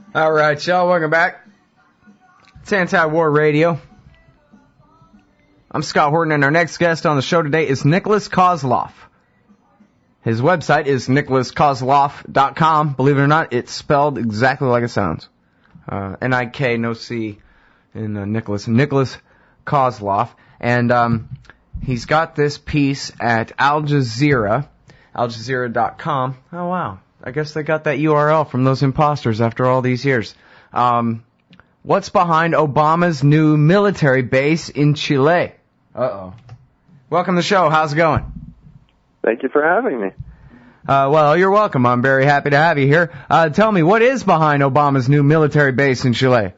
All right, y'all, welcome back. It's Anti-War Radio. I'm Scott Horton, and our next guest on the show today is Nicholas Kozloff. His website is nicholaskozloff.com. Believe it or not, it's spelled exactly like it sounds. N-I-K, no C in Nicholas. Nicholas Kozloff. And he's got this piece at Al Jazeera, aljazeera.com. Oh, wow. I guess they got that URL from those imposters after all these years. What's behind Obama's new military base in Chile? Uh-oh. Welcome to the show. How's it going? Thank you for having me. Well, you're welcome. I'm very happy to have you here. Tell me, what is behind Obama's new military base in Chile?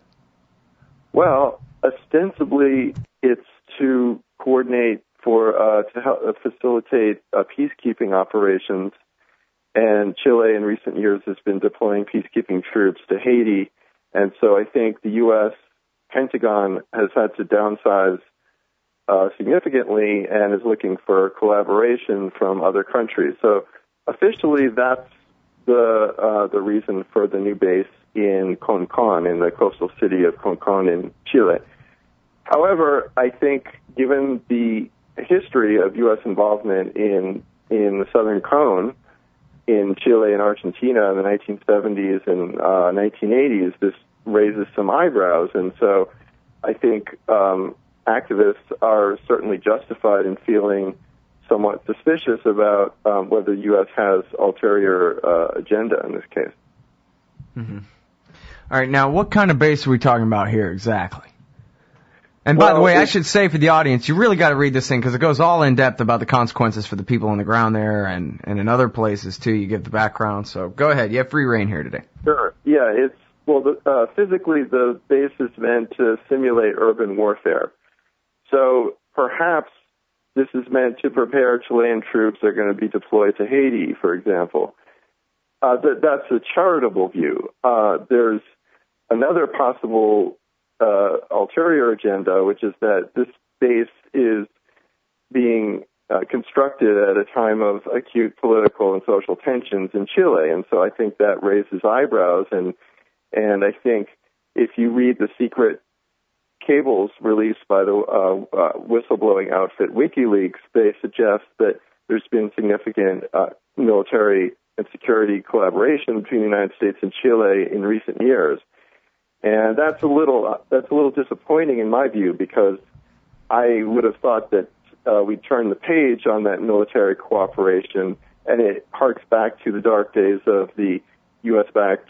Well, ostensibly, it's to coordinate to help facilitate peacekeeping operations. And Chile in recent years has been deploying peacekeeping troops to Haiti. And so I think the U.S. Pentagon has had to downsize significantly and is looking for collaboration from other countries. So officially, that's the reason for the new base in Concon, in the coastal city of Concon in Chile. However, I think given the history of U.S. involvement in the Southern Cone, in Chile and Argentina in the 1970s and 1980s, this raises some eyebrows. And so I think activists are certainly justified in feeling somewhat suspicious about whether the U.S. has ulterior agenda in this case. Mm-hmm. All right, now what kind of base are we talking about here exactly? And by the way, I should say for the audience, you really got to read this thing because it goes all in depth about the consequences for the people on the ground there and in other places too. You give the background. So go ahead. You have free reign here today. Sure. Yeah, physically the base is meant to simulate urban warfare. So perhaps this is meant to prepare Chilean troops that are going to be deployed to Haiti, for example. That's a charitable view. There's another possible ulterior agenda, which is that this base is being constructed at a time of acute political and social tensions in Chile, and so I think that raises eyebrows. And I think if you read the secret cables released by the whistleblowing outfit WikiLeaks, they suggest that there's been significant military and security collaboration between the United States and Chile in recent years. And that's a little disappointing in my view, because I would have thought that we'd turn the page on that military cooperation, and it harks back to the dark days of the U.S.-backed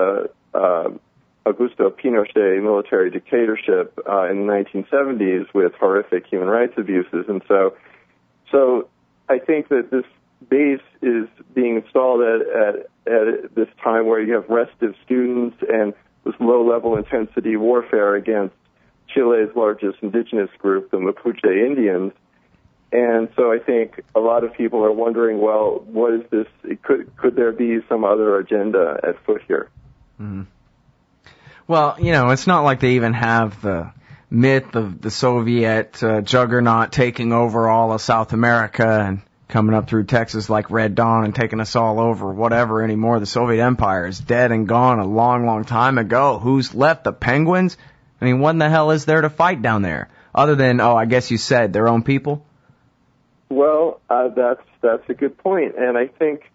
Augusto Pinochet military dictatorship in the 1970s with horrific human rights abuses. And so I think that this base is being installed at this time where you have restive students and this low-level intensity warfare against Chile's largest indigenous group, the Mapuche Indians. And so I think a lot of people are wondering, well, what is this? Could there be some other agenda at foot here? Mm-hmm. Well, it's not like they even have the myth of the Soviet juggernaut taking over all of South America and coming up through Texas like Red Dawn and taking us all over, whatever anymore. The Soviet Empire is dead and gone a long, long time ago. Who's left? The Penguins? I mean, what in the hell is there to fight down there? Other than, I guess you said, their own people? Well, that's a good point. And I think...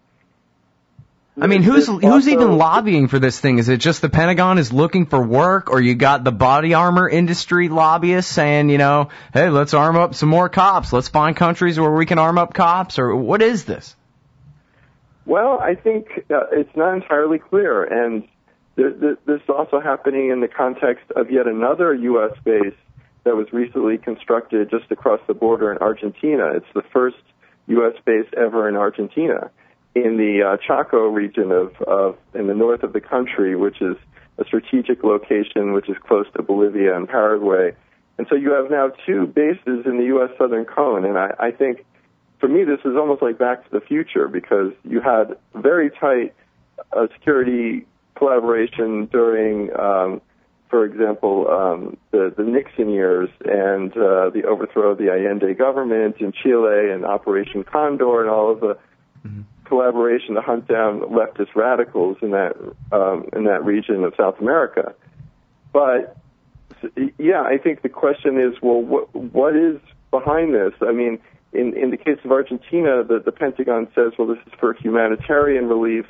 I mean, who's even lobbying for this thing? Is it just the Pentagon is looking for work, or you got the body armor industry lobbyists saying, hey, let's arm up some more cops. Let's find countries where we can arm up cops, or what is this? Well, I think it's not entirely clear, and this is also happening in the context of yet another U.S. base that was recently constructed just across the border in Argentina. It's the first U.S. base ever in Argentina, in the Chaco region in the north of the country, which is a strategic location which is close to Bolivia and Paraguay. And so you have now two bases in the U.S. Southern Cone, and I think, for me, this is almost like Back to the Future, because you had very tight security collaboration during, for example, the Nixon years and the overthrow of the Allende government in Chile and Operation Condor and all of the collaboration to hunt down leftist radicals in that region of South America. But yeah, I think the question is, well, what is behind this? I mean, in the case of Argentina, the Pentagon says, well, this is for humanitarian relief,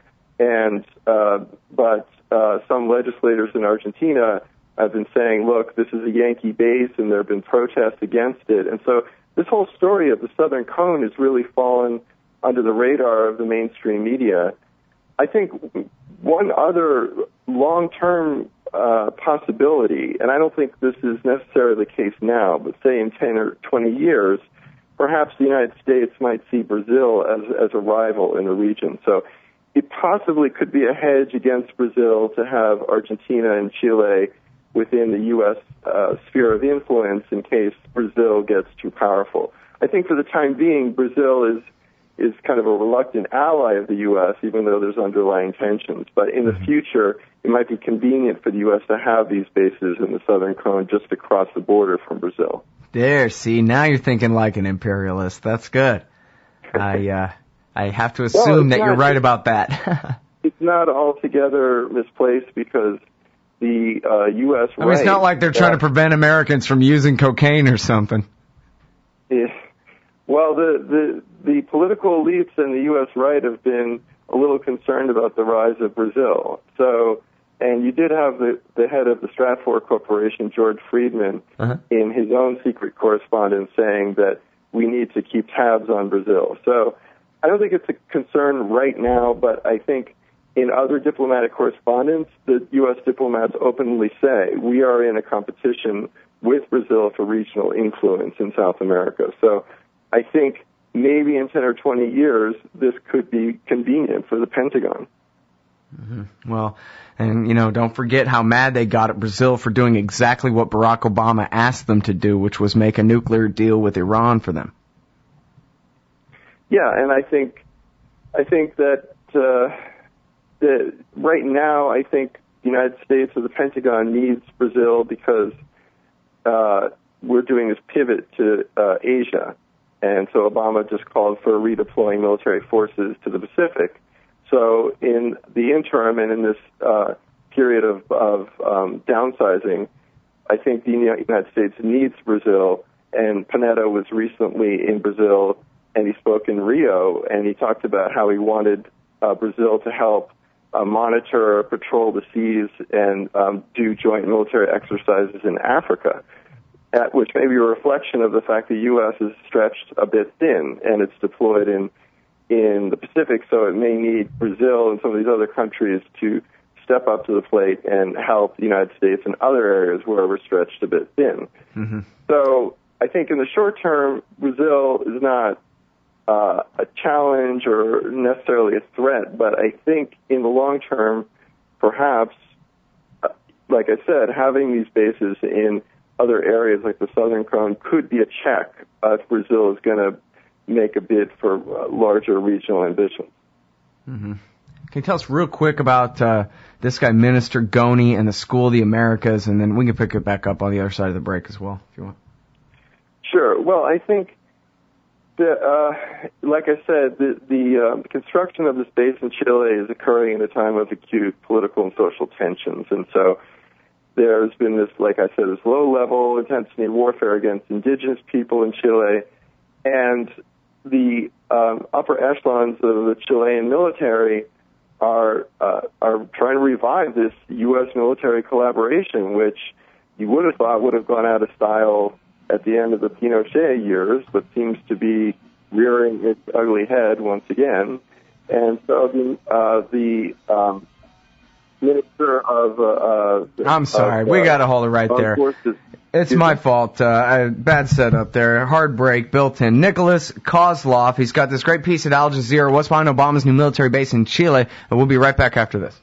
and but some legislators in Argentina have been saying, look, this is a Yankee base, and there have been protests against it. And so this whole story of the Southern Cone has really fallen under the radar of the mainstream media. I think one other long-term possibility, and I don't think this is necessarily the case now, but say in 10 or 20 years, perhaps the United States might see Brazil as a rival in the region. So it possibly could be a hedge against Brazil to have Argentina and Chile within the U.S. Sphere of influence in case Brazil gets too powerful. I think for the time being, Brazil is kind of a reluctant ally of the U.S., even though there's underlying tensions. But in the future, it might be convenient for the U.S. to have these bases in the Southern Cone just across the border from Brazil. There, see, now you're thinking like an imperialist. That's good. I have to assume that you're right about that. It's not altogether misplaced because the U.S. I mean, it's not like they're trying to prevent Americans from using cocaine or something. Yeah. Well, the political elites and the U.S. right have been a little concerned about the rise of Brazil. So, and you did have the head of the Stratfor Corporation, George Friedman, in his own secret correspondence saying that we need to keep tabs on Brazil. So I don't think it's a concern right now, but I think in other diplomatic correspondence, the U.S. diplomats openly say we are in a competition with Brazil for regional influence in South America. So I think maybe in 10 or 20 years, this could be convenient for the Pentagon. Mm-hmm. Well, and, don't forget how mad they got at Brazil for doing exactly what Barack Obama asked them to do, which was make a nuclear deal with Iran for them. Yeah, and I think that right now, I think the United States or the Pentagon needs Brazil because we're doing this pivot to Asia. And so Obama just called for redeploying military forces to the Pacific. So in the interim and in this period of downsizing, I think the United States needs Brazil. And Panetta was recently in Brazil, and he spoke in Rio, and he talked about how he wanted Brazil to help monitor, patrol the seas, and do joint military exercises in Africa, which may be a reflection of the fact the U.S. is stretched a bit thin, and it's deployed in the Pacific, so it may need Brazil and some of these other countries to step up to the plate and help the United States in other areas where we're stretched a bit thin. Mm-hmm. So I think in the short term, Brazil is not a challenge or necessarily a threat, but I think in the long term, perhaps, like I said, having these bases in other areas like the Southern Cone could be a check if Brazil is going to make a bid for larger regional ambitions. Mm-hmm. Can you tell us real quick about this guy, Minister Goni, and the School of the Americas, and then we can pick it back up on the other side of the break as well, if you want. Sure. Well, I think like I said, the construction of this base in Chile is occurring at a time of acute political and social tensions. And so there's been this, like I said, this low-level intensity warfare against indigenous people in Chile. And the upper echelons of the Chilean military are trying to revive this U.S. military collaboration, which you would have thought would have gone out of style at the end of the Pinochet years, but seems to be rearing its ugly head once again. And so the Minister of... I'm sorry, we got to hold it right there. It's my fault. Bad setup there. Hard break built in. Nicholas Kozlov, he's got this great piece at Al Jazeera, what's behind Obama's new military base in Chile, and we'll be right back after this.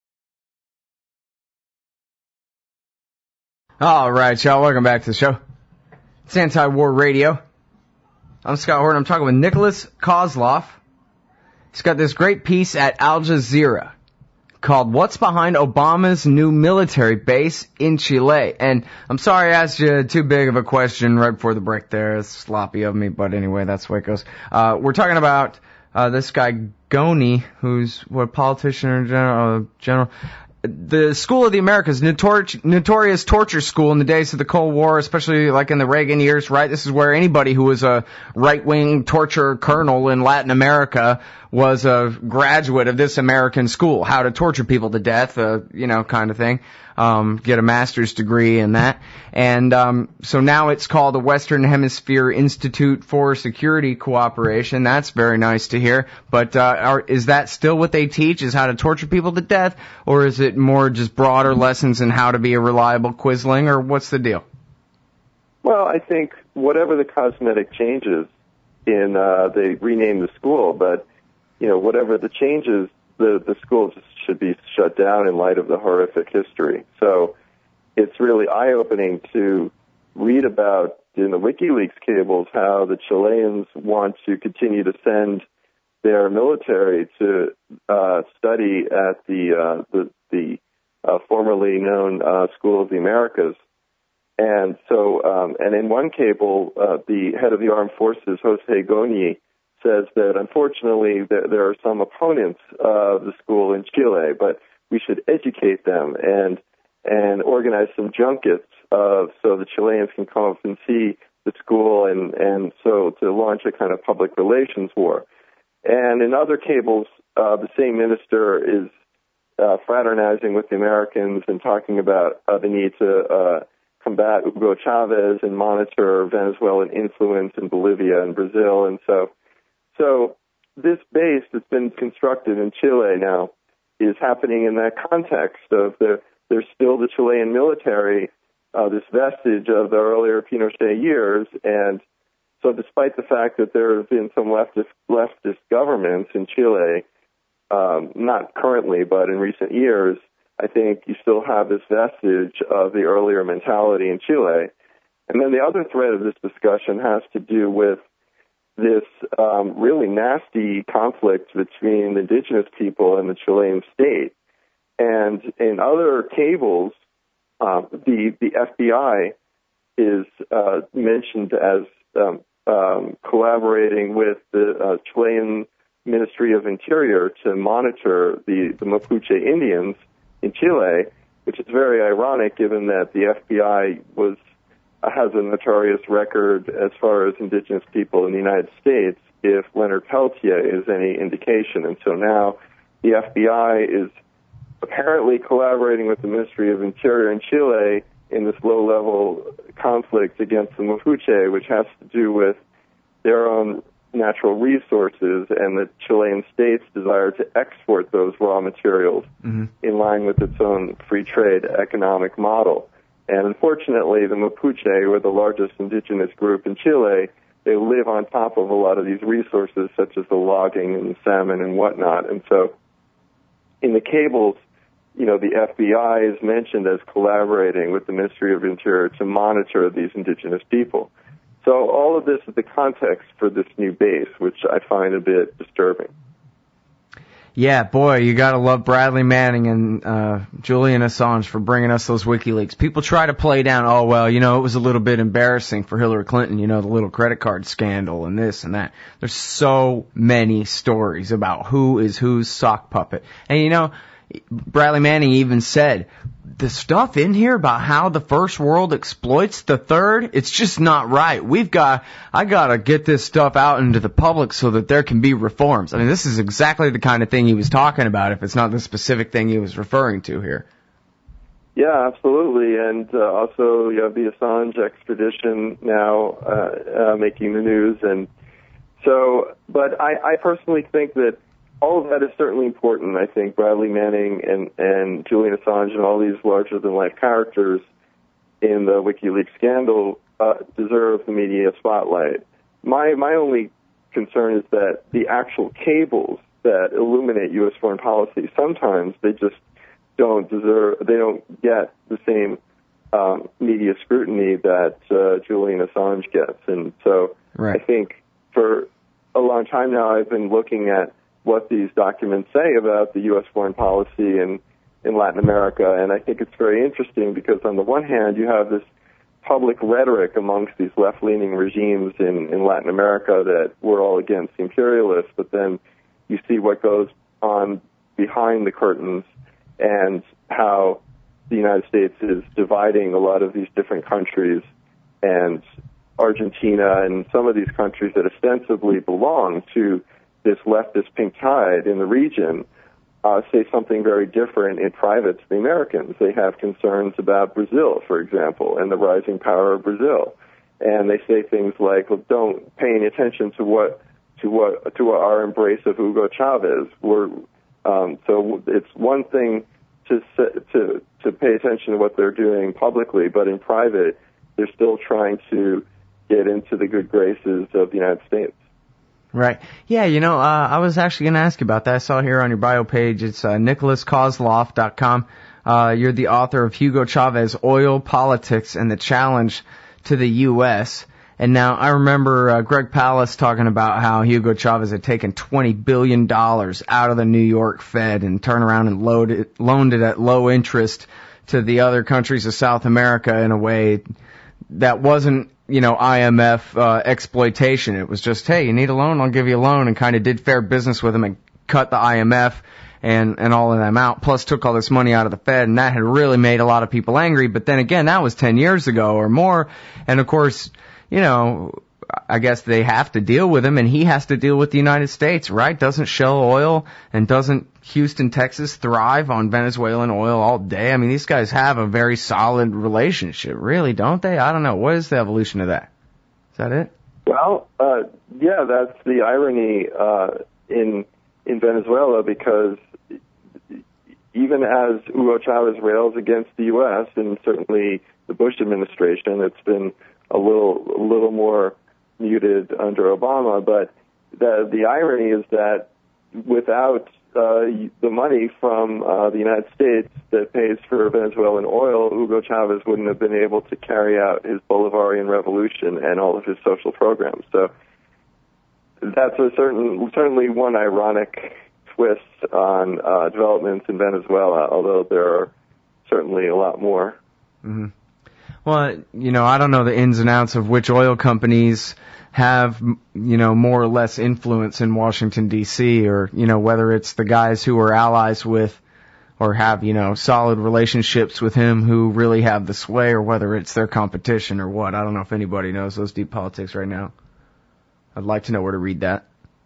All right, y'all, welcome back to the show. It's Anti-War Radio. I'm Scott Horton. I'm talking with Nicholas Kozlov. He's got this great piece at Al Jazeera called What's Behind Obama's New Military Base in Chile. And I'm sorry I asked you too big of a question right before the break there. It's sloppy of me, but anyway, that's the way it goes. We're talking about this guy Goni, who's what politician or general. The School of the Americas, notorious torture school in the days of the Cold War, especially like in the Reagan years, right? This is where anybody who was a right-wing torture colonel in Latin America was a graduate of this American school, how to torture people to death, kind of thing. Get a master's degree in that. And so now it's called the Western Hemisphere Institute for Security Cooperation. That's very nice to hear. But is that still what they teach, is how to torture people to death? Or is it more just broader lessons in how to be a reliable Quisling? Or what's the deal? Well, I think whatever the cosmetic changes in, they renamed the school, but, whatever the changes, the school just should be shut down in light of the horrific history. So it's really eye-opening to read about in the WikiLeaks cables how the Chileans want to continue to send their military to study at the formerly known School of the Americas. And so, and in one cable, the head of the armed forces, Jose Goni, says that unfortunately there are some opponents of the school in Chile, but we should educate them and organize some junkets so the Chileans can come up and see the school and so to launch a kind of public relations war. And in other cables, the same minister is fraternizing with the Americans and talking about the need to combat Hugo Chavez and monitor Venezuelan influence in Bolivia and Brazil. And so this base that's been constructed in Chile now is happening in that context of there's still the Chilean military, this vestige of the earlier Pinochet years. And so despite the fact that there have been some leftist governments in Chile, not currently, but in recent years, I think you still have this vestige of the earlier mentality in Chile. And then the other thread of this discussion has to do with this really nasty conflict between the indigenous people and the Chilean state. And in other cables, the FBI is mentioned as collaborating with the Chilean Ministry of Interior to monitor the Mapuche Indians in Chile, which is very ironic given that the FBI has a notorious record as far as indigenous people in the United States, if Leonard Peltier is any indication. And so now the FBI is apparently collaborating with the Ministry of Interior in Chile in this low-level conflict against the Mapuche, which has to do with their own natural resources and the Chilean state's desire to export those raw materials in line with its own free trade economic model. And unfortunately, the Mapuche, who are the largest indigenous group in Chile, they live on top of a lot of these resources, such as the logging and the salmon and whatnot. And so in the cables, the FBI is mentioned as collaborating with the Ministry of Interior to monitor these indigenous people. So all of this is the context for this new base, which I find a bit disturbing. Yeah, boy, you gotta love Bradley Manning and Julian Assange for bringing us those WikiLeaks. People try to play down, it was a little bit embarrassing for Hillary Clinton, the little credit card scandal and this and that. There's so many stories about who is whose sock puppet. And Bradley Manning even said, the stuff in here about how the first world exploits the third, it's just not right. I gotta get this stuff out into the public so that there can be reforms. I mean, this is exactly the kind of thing he was talking about, if it's not the specific thing he was referring to here. Yeah, absolutely. And also you have the Assange extradition now making the news. And so, but I personally think that all of that is certainly important. I think Bradley Manning and Julian Assange and all these larger-than-life characters in the WikiLeaks scandal deserve the media spotlight. My only concern is that the actual cables that illuminate U.S. foreign policy, sometimes they just don't get the same media scrutiny that Julian Assange gets. And so I think for a long time now I've been looking at what these documents say about the U.S. foreign policy in Latin America. And I think it's very interesting because on the one hand, you have this public rhetoric amongst these left-leaning regimes in Latin America that we're all against imperialists, but then you see what goes on behind the curtains and how the United States is dividing a lot of these different countries, and Argentina and some of these countries that ostensibly belong to this leftist pink tide in the region say something very different in private to the Americans. They have concerns about Brazil, for example, and the rising power of Brazil, and they say things like, "Well, don't pay any attention to our embrace of Hugo Chavez." So it's one thing to pay attention to what they're doing publicly, but in private, they're still trying to get into the good graces of the United States. Right. Yeah, I was actually going to ask you about that. I saw here on your bio page, it's NicholasKosloff.com. You're the author of Hugo Chavez, Oil, Politics, and the Challenge to the U.S. And now I remember Greg Palast talking about how Hugo Chavez had taken $20 billion out of the New York Fed and turned around and loaned it at low interest to the other countries of South America in a way that wasn't, IMF exploitation. It was just, hey, you need a loan, I'll give you a loan, and kind of did fair business with them and cut the IMF and all of them out, plus took all this money out of the Fed, and that had really made a lot of people angry. But then again, that was 10 years ago or more, and of course, I guess they have to deal with him, and he has to deal with the United States, right? Doesn't Shell Oil and doesn't Houston, Texas thrive on Venezuelan oil all day? I mean, these guys have a very solid relationship, really, don't they? I don't know. What is the evolution of that? Is that it? Well, yeah, that's the irony in Venezuela, because even as Hugo Chavez rails against the U.S. and certainly the Bush administration, it's been a little more muted under Obama, but the irony is that without the money from the United States that pays for Venezuelan oil, Hugo Chavez wouldn't have been able to carry out his Bolivarian revolution and all of his social programs. So that's certainly one ironic twist on developments in Venezuela, although there are certainly a lot more. Mm-hmm. Well, I don't know the ins and outs of which oil companies have, more or less influence in Washington, D.C., or, whether it's the guys who are allies with or have, solid relationships with him who really have the sway, or whether it's their competition or what. I don't know if anybody knows those deep politics right now. I'd like to know where to read that.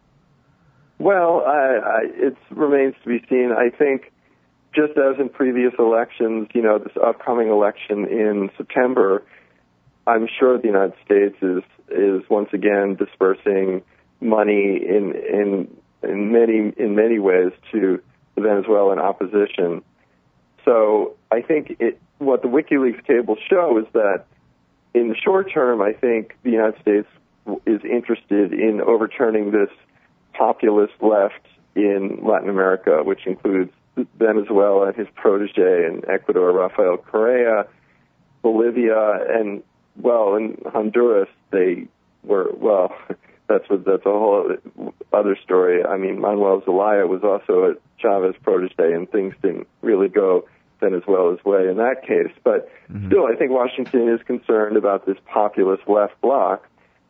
Well, it remains to be seen. I think, just as in previous elections, this upcoming election in September, I'm sure the United States is once again dispersing money in many ways to the Venezuelan opposition. So I think what the WikiLeaks tables show is that in the short term, I think the United States is interested in overturning this populist left in Latin America, which includes Venezuela and his protege in Ecuador, Rafael Correa, Bolivia, and, in Honduras, they were, that's a whole other story. I mean, Manuel Zelaya was also a Chavez protege, and things didn't really go Venezuela's way in that case. But still, I think Washington is concerned about this populist left bloc.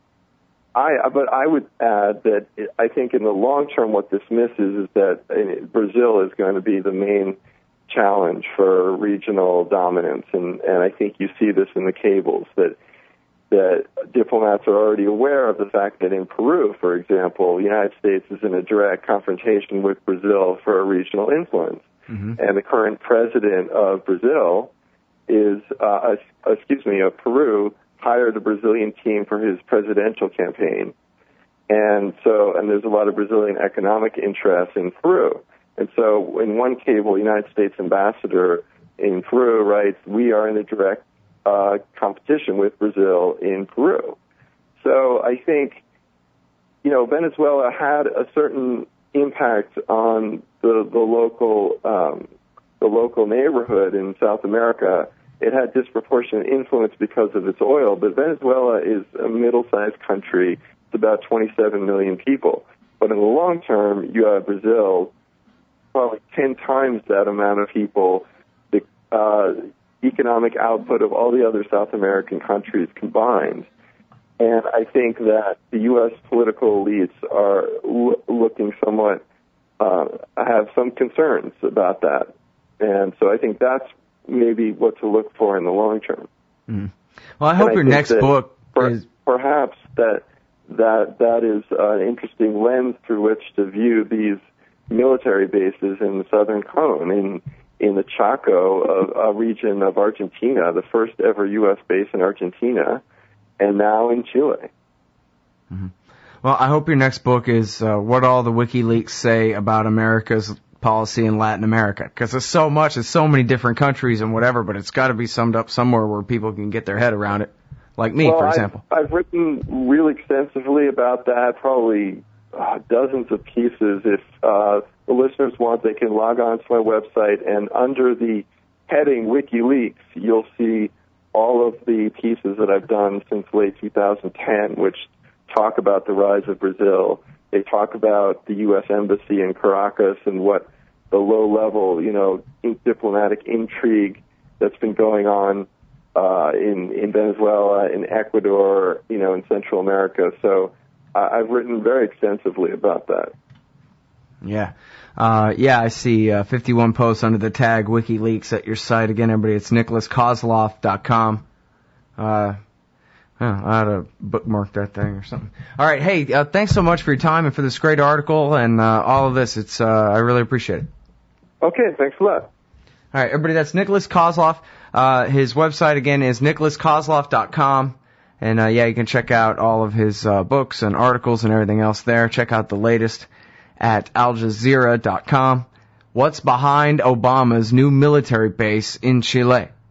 But I would add that I think in the long term what this misses is that Brazil is going to be the main challenge for regional dominance, and I think you see this in the cables, that diplomats are already aware of the fact that in Peru, for example, the United States is in a direct confrontation with Brazil for a regional influence. Mm-hmm. And the current president of Brazil of Peru, hired a Brazilian team for his presidential campaign. And there's a lot of Brazilian economic interest in Peru. And so in one cable, the United States ambassador in Peru writes, "We are in a direct competition with Brazil in Peru." So I think, Venezuela had a certain impact on the local neighborhood in South America. It had disproportionate influence because of its oil, but Venezuela is a middle-sized country. It's about 27 million people. But in the long term, you have Brazil, probably 10 times that amount of people. economic output of all the other South American countries combined. And I think that the U.S. political elites are looking somewhat, have some concerns about that. And so I think that's maybe what to look for in the long term. Mm. Well, I hope your next book is... Perhaps that is an interesting lens through which to view these military bases in the Southern Cone, in the Chaco, a region of Argentina, the first ever U.S. base in Argentina, and now in Chile. Mm-hmm. Well, I hope your next book is what all the WikiLeaks say about America's policy in Latin America, because there's so much, there's so many different countries and whatever, but it's got to be summed up somewhere where people can get their head around it, like me, for example. I've written real extensively about that, probably dozens of pieces. If the listeners want, they can log on to my website, and under the heading WikiLeaks, you'll see all of the pieces that I've done since late 2010, which talk about the rise of Brazil. They talk about the U.S. Embassy in Caracas and what the low-level, diplomatic intrigue that's been going on in Venezuela, in Ecuador, in Central America. So I've written very extensively about that. Yeah. I see 51 posts under the tag WikiLeaks at your site. Again, everybody, it's nicholaskozloff.com. I ought to bookmark that thing or something. All right, hey, thanks so much for your time and for this great article and all of this. It's I really appreciate it. Okay, thanks a lot. All right, everybody, that's Nicholas Kozloff. His website, again, is nicholaskozloff.com. And, you can check out all of his books and articles and everything else there. Check out the latest at aljazeera.com. What's behind Obama's new military base in Chile?